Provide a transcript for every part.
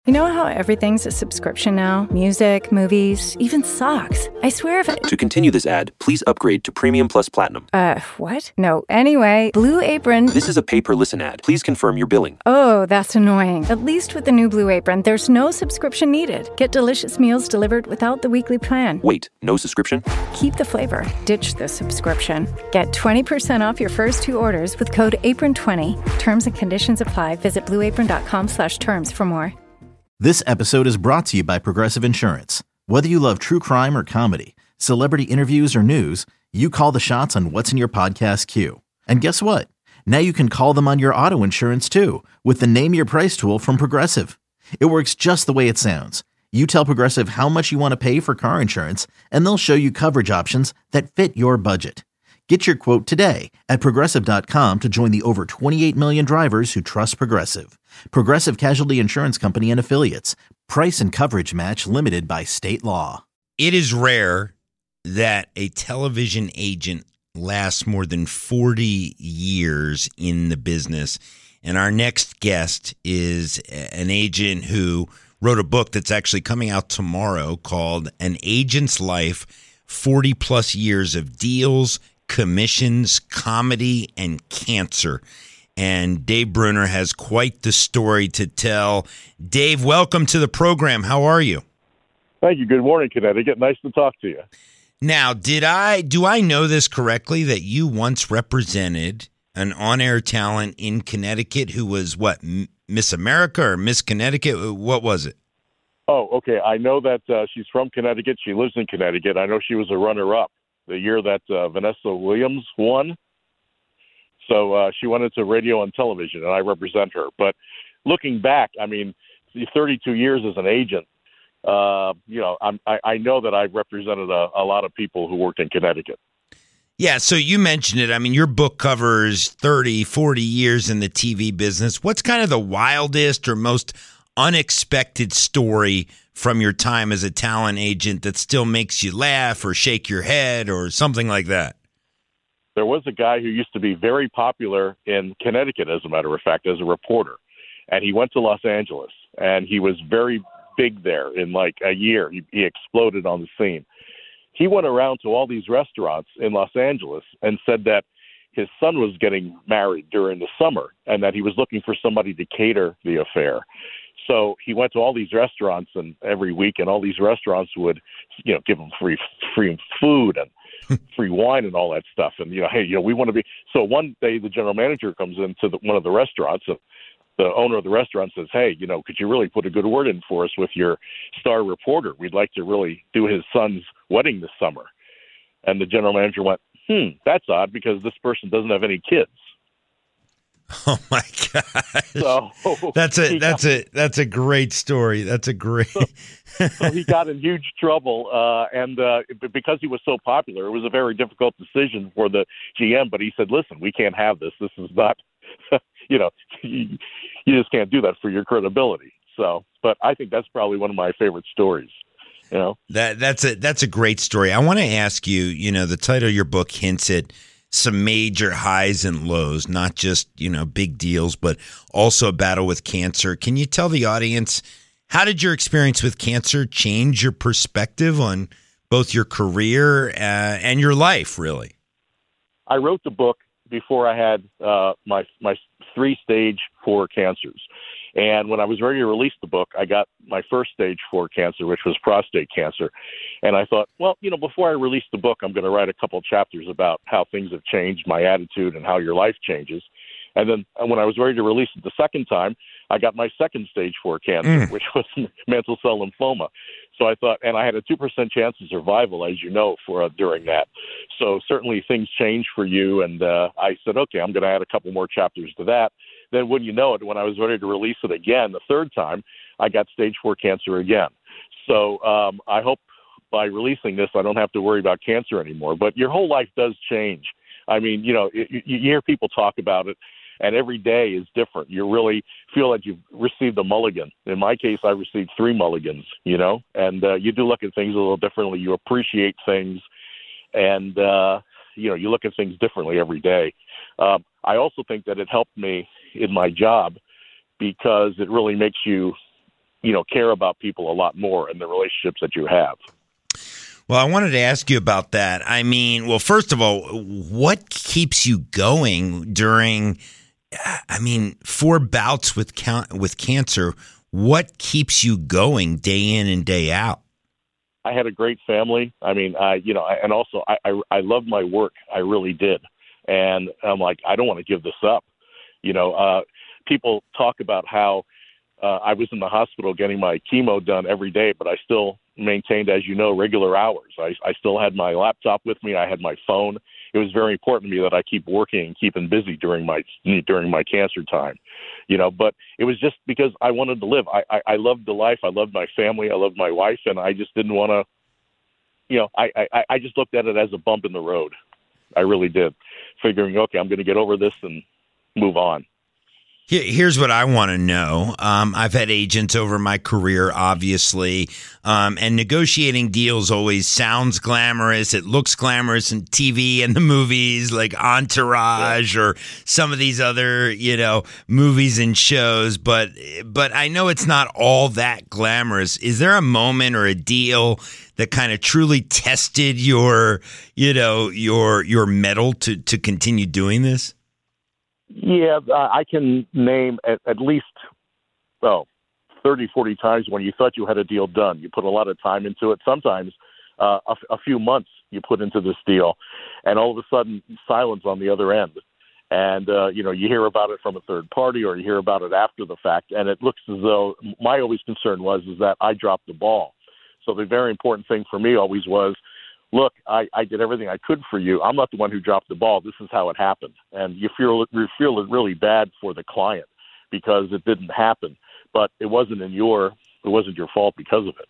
You know how everything's a subscription now? Music, movies, even socks. I swear if To continue this ad, please upgrade to Premium Plus Platinum. What? No, anyway, Blue Apron... This is a pay-per-listen ad. Please confirm your billing. Oh, that's annoying. At least with the new Blue Apron, there's no subscription needed. Get delicious meals delivered without the weekly plan. Wait, no subscription? Keep the flavor. Ditch the subscription. Get 20% off your first 2 orders with code APRON20. Terms and conditions apply. Visit blueapron.com/terms for more. This episode is brought to you by Progressive Insurance. Whether you love true crime or comedy, celebrity interviews or news, you call the shots on what's in your podcast queue. And guess what? Now you can call them on your auto insurance too with the Name Your Price tool from Progressive. It works just the way it sounds. You tell Progressive how much you want to pay for car insurance, and they'll show you coverage options that fit your budget. Get your quote today at Progressive.com to join the over 28 million drivers who trust Progressive. Progressive Casualty Insurance Company and Affiliates. Price and coverage match limited by state law. It is rare that a television agent lasts more than 40 years in the business. And our next guest is an agent who wrote a book that's actually coming out tomorrow called An Agent's Life, 40 plus years of deals, commissions, comedy, and cancer. And Dave Brunner has quite the story to tell. Dave, welcome to the program. How are you? Thank you. Good morning, Connecticut. Nice to talk to you. Now, do I know this correctly that you once represented an on-air talent in Connecticut who was what, Miss America or Miss Connecticut? What was it? Oh, okay. I know that she's from Connecticut. She lives in Connecticut. I know she was a runner-up the year that Vanessa Williams won. So she went into radio and television, and I represent her. But looking back, I mean, 32 years as an agent, I know that I've represented a lot of people who worked in Connecticut. Yeah, so you mentioned it. I mean, your book covers 30, 40 years in the TV business. What's kind of the wildest or most unexpected story from your time as a talent agent that still makes you laugh or shake your head or something like that? There was a guy who used to be very popular in Connecticut, as a matter of fact, as a reporter. And he went to Los Angeles, and he was very big there in like a year. He exploded on the scene. He went around to all these restaurants in Los Angeles and said that his son was getting married during the summer and that he was looking for somebody to cater the affair. So he went to all these restaurants and every week, and all these restaurants would, give him free food and free wine and all that stuff. And, hey, we want to be. So one day the general manager comes into one of the restaurants, and the owner of the restaurant says, hey, could you really put a good word in for us with your star reporter? We'd like to really do his son's wedding this summer. And the general manager went, that's odd because this person doesn't have any kids. Oh my God! So that's a great story. That's a great. So he got in huge trouble, and because he was so popular, it was a very difficult decision for the GM. But he said, "Listen, we can't have this. This is not, you just can't do that for your credibility." So, but I think that's probably one of my favorite stories. That's a great story. I want to ask you. The title of your book hints at some major highs and lows, not just, big deals, but also a battle with cancer. Can you tell the audience, how did your experience with cancer change your perspective on both your career and your life, really? I wrote the book before I had my 3-stage 4 cancers. And when I was ready to release the book, I got my first stage 4 cancer, which was prostate cancer. And I thought, well, before I release the book, I'm going to write a couple chapters about how things have changed, my attitude, and how your life changes. And then when I was ready to release it the second time, I got my second stage 4 cancer, which was mantle cell lymphoma. So I thought, and I had a 2% chance of survival, as for during that. So certainly things change for you. And I said, okay, I'm going to add a couple more chapters to that. Then wouldn't you know it, when I was ready to release it again, the third time, I got stage 4 cancer again. So I hope by releasing this, I don't have to worry about cancer anymore. But your whole life does change. I mean, you hear people talk about it, and every day is different. You really feel like you've received a mulligan. In my case, I received 3 mulligans, and you do look at things a little differently. You appreciate things, and, you look at things differently every day. I also think that it helped me in my job because it really makes you care about people a lot more and the relationships that you have. Well, I wanted to ask you about that. I mean, well, first of all, what keeps you going during, 4 bouts with cancer? What keeps you going day in and day out? I had a great family. I mean, and also I loved my work. I really did. And I'm like, I don't want to give this up. People talk about how I was in the hospital getting my chemo done every day, but I still maintained, as you know, regular hours. I still had my laptop with me. I had my phone. It was very important to me that I keep working and keeping busy during my cancer time, but it was just because I wanted to live. I loved the life. I loved my family. I loved my wife, and I just didn't want to, I just looked at it as a bump in the road. I really did, figuring, okay, I'm going to get over this and move on. Here's what I want to know. I've had agents over my career, obviously, and negotiating deals always sounds glamorous. It looks glamorous in TV and the movies like Entourage or some of these other, movies and shows. But I know it's not all that glamorous. Is there a moment or a deal that kind of truly tested your mettle to continue doing this? Yeah, I can name at least, 30, 40 times when you thought you had a deal done. You put a lot of time into it. Sometimes a few months you put into this deal, and all of a sudden silence on the other end. And, you hear about it from a third party or you hear about it after the fact, and it looks as though my always concern is that I dropped the ball. So the very important thing for me always was, look, I did everything I could for you. I'm not the one who dropped the ball. This is how it happened. And you feel really bad for the client because it didn't happen, but it wasn't your fault because of it.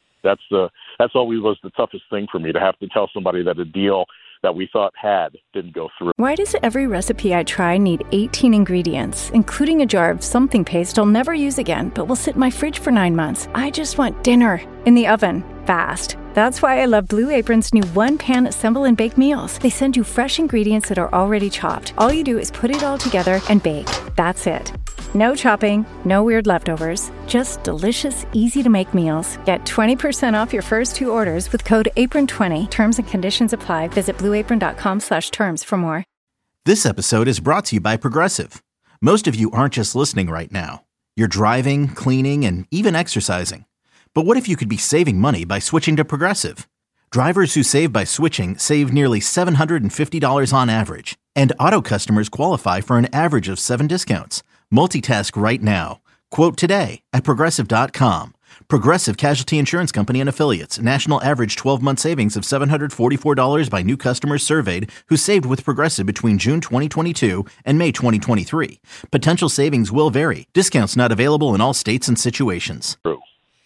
That's always was the toughest thing for me, to have to tell somebody that a deal that we thought didn't go through. Why does every recipe I try need 18 ingredients, including a jar of something paste I'll never use again, but will sit in my fridge for 9 months? I just want dinner in the oven, fast. That's why I love Blue Apron's new one-pan assemble and bake meals. They send you fresh ingredients that are already chopped. All you do is put it all together and bake. That's it. No chopping, no weird leftovers, just delicious, easy-to-make meals. Get 20% off your first 2 orders with code APRON20. Terms and conditions apply. Visit blueapron.com/terms for more. This episode is brought to you by Progressive. Most of you aren't just listening right now. You're driving, cleaning, and even exercising. But what if you could be saving money by switching to Progressive? Drivers who save by switching save nearly $750 on average. And auto customers qualify for an average of 7 discounts. Multitask right now. Quote today at Progressive.com. Progressive Casualty Insurance Company and Affiliates. National average 12-month savings of $744 by new customers surveyed who saved with Progressive between June 2022 and May 2023. Potential savings will vary. Discounts not available in all states and situations. True.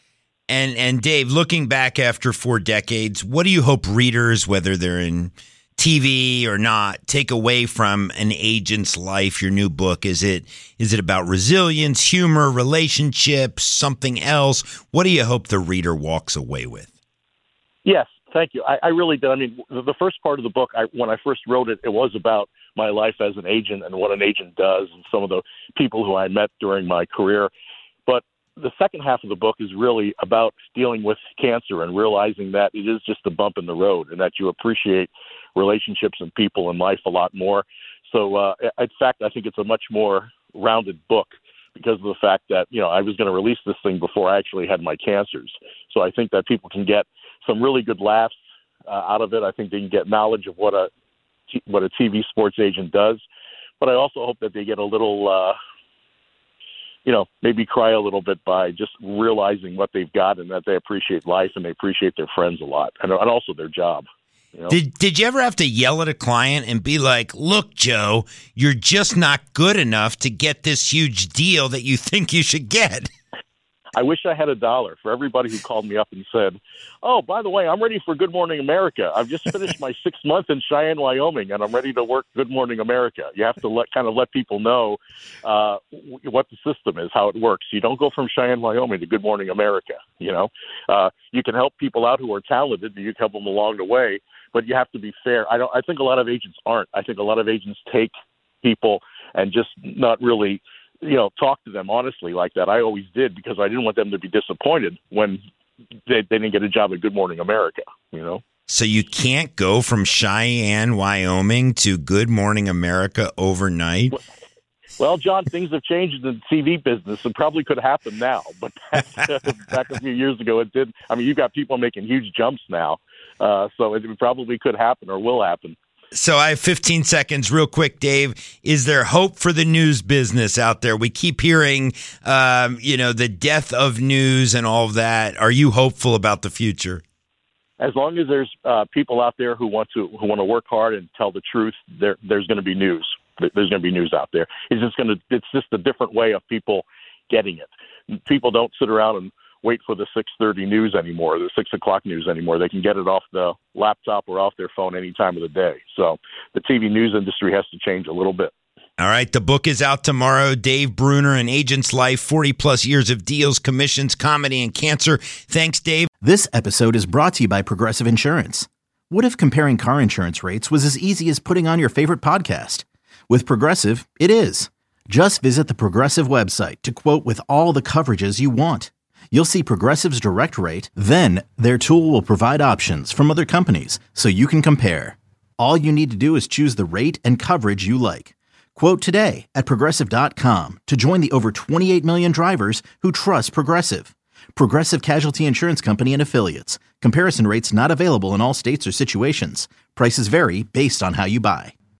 And Dave, looking back after 4 decades, what do you hope readers, whether they're in TV or not, take away from An Agent's Life, your new book? Is it about resilience, humor, relationships, something else? What do you hope the reader walks away with? Yes, thank you. I really did. I mean, the first part of the book, when I first wrote it, it was about my life as an agent and what an agent does and some of the people who I met during my career. But the second half of the book is really about dealing with cancer and realizing that it is just a bump in the road and that you appreciate relationships and people in life a lot more. So, in fact, I think it's a much more rounded book because of the fact that, I was going to release this thing before I actually had my cancers. So I think that people can get some really good laughs out of it. I think they can get knowledge of what a TV sports agent does. But I also hope that they get a little maybe cry a little bit by just realizing what they've got and that they appreciate life and they appreciate their friends a lot and also their job. Did you ever have to yell at a client and be like, look, Joe, you're just not good enough to get this huge deal that you think you should get? I wish I had $1 for everybody who called me up and said, oh, by the way, I'm ready for Good Morning America. I've just finished my 6th month in Cheyenne, Wyoming, and I'm ready to work Good Morning America. You have to let people know what the system is, how it works. You don't go from Cheyenne, Wyoming to Good Morning America. You can help people out who are talented, and you can help them along the way, but you have to be fair. I think a lot of agents aren't. I think a lot of agents take people and just not really talk to them honestly like that. I always did, because I didn't want them to be disappointed when they didn't get a job at Good Morning America, So you can't go from Cheyenne, Wyoming to Good Morning America overnight? Well, John, things have changed in the TV business. It probably could happen now, but back a few years ago, it didn't. I mean, you've got people making huge jumps now, so it probably could happen or will happen. So I have 15 seconds real quick, Dave. Is there hope for the news business out there? We keep hearing, the death of news and all of that. Are you hopeful about the future? As long as there's people out there who want to work hard and tell the truth, there's going to be news. There's going to be news out there. It's just a different way of people getting it. People don't sit around and wait for the 6:30 news anymore, the 6 o'clock news anymore. They can get it off the laptop or off their phone any time of the day. So the TV news industry has to change a little bit. All right. The book is out tomorrow. Dave Brunner, An Agent's Life, 40 plus years of deals, commissions, comedy, and cancer. Thanks, Dave. This episode is brought to you by Progressive Insurance. What if comparing car insurance rates was as easy as putting on your favorite podcast? With Progressive, it is. Just visit the Progressive website to quote with all the coverages you want. You'll see Progressive's direct rate, then their tool will provide options from other companies so you can compare. All you need to do is choose the rate and coverage you like. Quote today at Progressive.com to join the over 28 million drivers who trust Progressive. Progressive Casualty Insurance Company and Affiliates. Comparison rates not available in all states or situations. Prices vary based on how you buy.